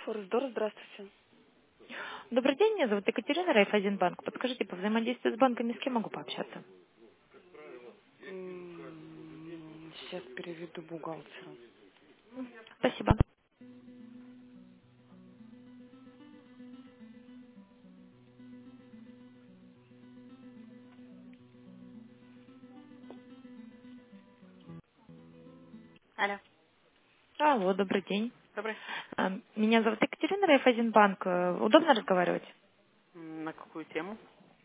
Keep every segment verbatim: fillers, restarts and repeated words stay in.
Форсдор, здравствуйте. Добрый день, меня зовут Екатерина, Райфайзенбанк. Подскажите, по взаимодействию с банками с кем могу пообщаться? М, Сейчас переведу бухгалтеру. Спасибо. Алло, Алло, добрый день. добрый. А, Меня зовут Екатерина, Райфайзенбанк. Э, Удобно разговаривать? М, На какую тему?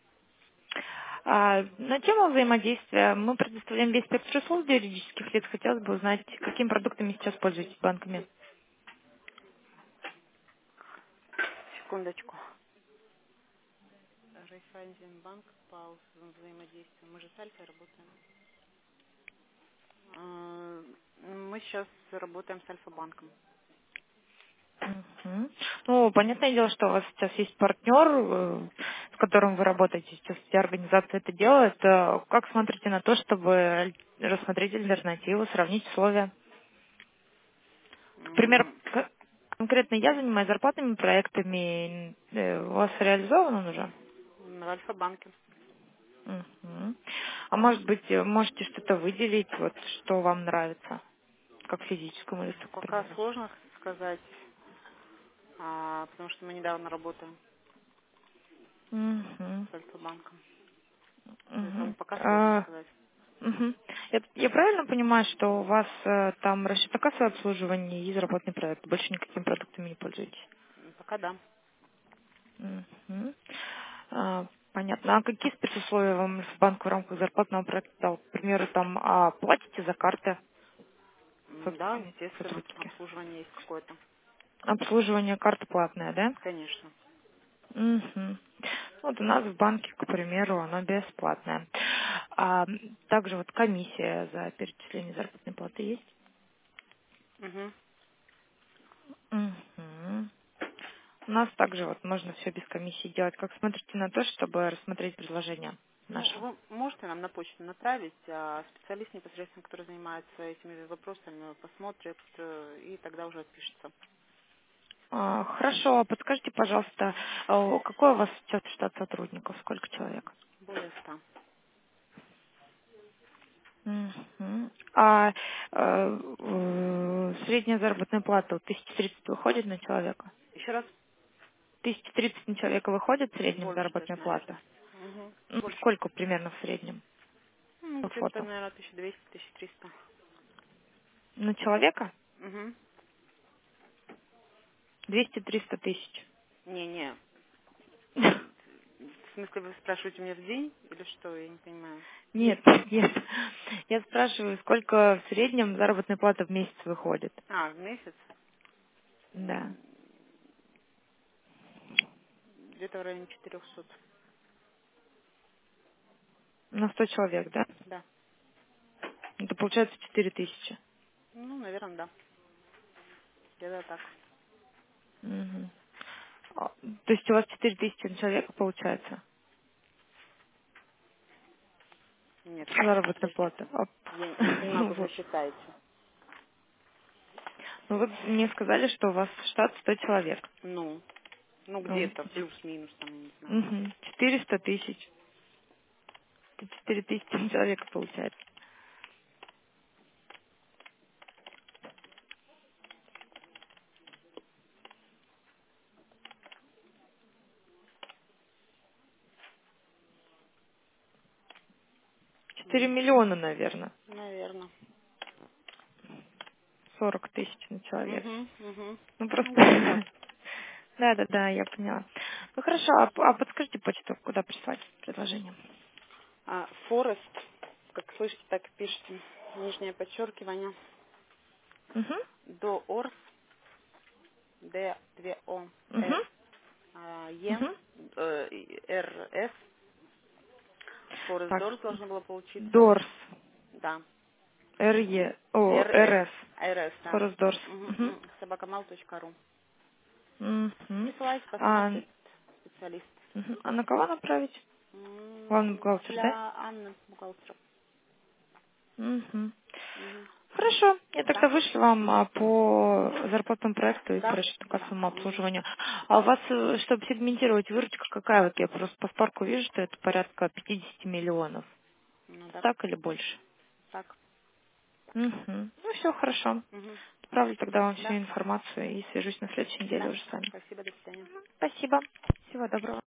А, На тему взаимодействия мы предоставляем весь спектр услуг для юридических лиц. Хотелось бы узнать, какими продуктами сейчас пользуетесь банками. Секундочку. Райфайзенбанк, пауз, взаимодействие. Мы же с Альфой работаем. А, Мы сейчас работаем с Альфа-банком. Мгм. Ну, понятное дело, что у вас сейчас есть партнер, э, с которым вы работаете, сейчас вся организация это делает. Э, Как смотрите на то, чтобы рассмотреть альтернативу, сравнить условия? К примеру, М, к- конкретно я занимаюсь зарплатными проектами. Э, У вас реализован он уже? В Альфа-банке. Мгм. А может быть, э, можете что-то выделить, вот что вам нравится, как физическому лицу, к Пока примеру? сложно сказать, а, потому что мы недавно работаем Мгм. с Альфа-банком. Поэтому Мгм. пока сложно А, сказать. мгм. Я, я правильно понимаю, что у вас э, там расчетно-кассовое обслуживание и заработный проект, больше никакими продуктами не пользуетесь? М, Пока да. Мгм. А, Понятно. А какие спецусловия вам банк в рамках зарплатного проекта дал? К примеру, там а, платите за карты М, со- Да, естественно, сотрудники? обслуживание есть какое-то. Обслуживание карты платное, да? Конечно. Мгм. Вот у нас в банке, к примеру, оно бесплатное. А, также вот комиссия за перечисление заработной платы есть? Угу. Мгм. У нас также вот можно все без комиссии делать. Как смотрите на то, чтобы рассмотреть предложение Ну, наше? вы можете нам на почту направить, а специалист непосредственно, который занимается этими вопросами, посмотрит э, и тогда уже отпишется. А, Хорошо, подскажите, пожалуйста, а, какой у вас сейчас штат сотрудников, сколько человек? Более ста. Мгм. А э, э, средняя заработная плата вот тысяча тридцать выходит на человека? Еще раз? Тысяча тридцать на человека выходит в среднем Больше даже, заработная плата? наверное. Угу. Ну, Больше. сколько примерно в среднем Ну, по где-то, фото? наверное, тысяча двести тысяча триста. На человека? Угу. Двести-триста тысяч. Не-не. В смысле, вы спрашиваете меня в день или что? Я не понимаю. Нет, нет. Я спрашиваю, сколько в среднем заработная плата в месяц выходит? А, в месяц? Да. М, Где-то в районе четырехсот. На сто человек, да? Да. Это получается четыре тысячи. Ну, наверное, да. Где-то так. Мгм. А, То есть у вас четыре тысячи на человека получается? Нет, Заработная подождите. плата. А, Я не понимаю, Ну как вы вот. считаете. Ну вот мне сказали, что у вас штат сто человек. Ну, ну Ну, где-то, плюс-минус, там, я не знаю. мгм. четыреста тысяч. Это четыре тысячи на человека получается. Четыре М, миллиона, наверное. Наверное. Сорок тысяч на человека. Угу, угу. Ну Ну, где-то так. просто... Да, да, да, я поняла. Ну хорошо, а, п- а подскажите почту, куда прислать предложение? А, Форест, как слышите, так и пишите. Нижнее подчеркивание. Угу, До Орс, Д, две О, угу, С, а, Е, угу. э, и Р, С. Форест Так, Дорс должно было получиться. Дорс, Да. РЕ, о, Р, С. РС, Р, С, да. Форест Дорс. Угу, Угу, собакамал точка ру. угу. Присылайте, А, посмотрит специалист. мгм. А на кого направить? Главный М, бухгалтер, да? Для Анны бухгалтера. Угу. Мгм. Хорошо, я Да, тогда вышлю вам а, по зарплатному проекту и по да, расчету да. кассовому Мгм. обслуживанию. А у вас, э, чтобы сегментировать, выручка какая? Вот я просто по спарку вижу, что это порядка пятьдесят миллионов. Ну да, Так или больше? так. Мгм. Ну, все хорошо. Мгм. Отправлю тогда вам всю Да, информацию и свяжусь на следующей неделе да. уже с вами. Спасибо, до свидания. Спасибо. Всего доброго.